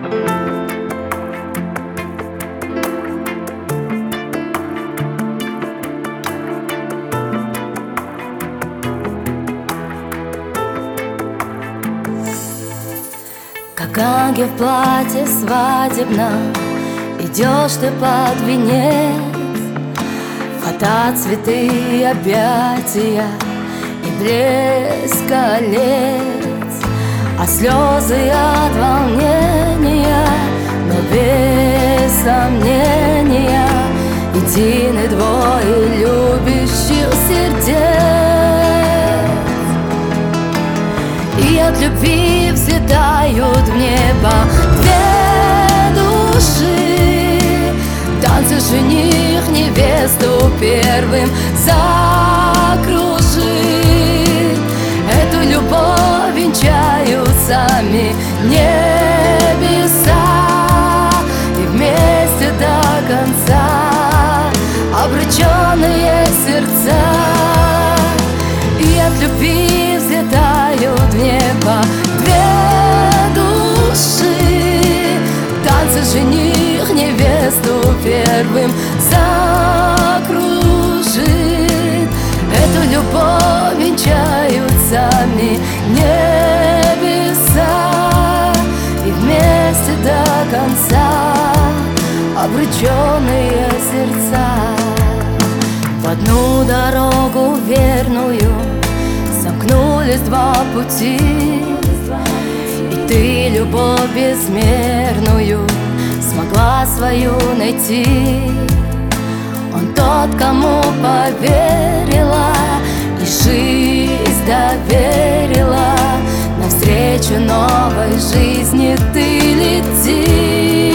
Как ангел в платье свадебном идешь ты под венец, фото, цветы, объятия и блеск колец, а слезы от волнения, но без сомнения едины двое любящих сердец. И от любви взлетают в небо две души, танцы жених невесту первым закружит. Эту любовь венчают сами небеса, и вместе до конца обрученные сердца. И от любви взлетают в небо две души, танцы жених невесту первым закружит. Эту любовь венчают сами небеса, и вместе до конца обрученные сердца. В одну дорогу верную сомкнулись два пути, и ты любовь безмерную смогла свою найти. Он тот, кому поверила и жизнь доверила, навстречу новой жизни ты лети.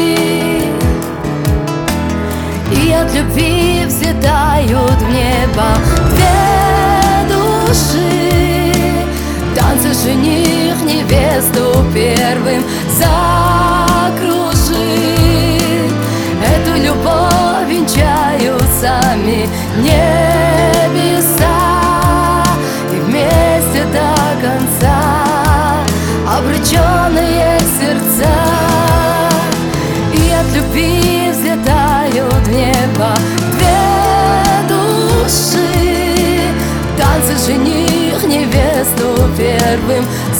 И от любви взлетают в небо две души, танцы жених невесту первым закружит. Эту любовь венчают сами небеса, и вместе до конца обрученные сердца. И от любви взлетают в небо две души, танцы жених невесту первым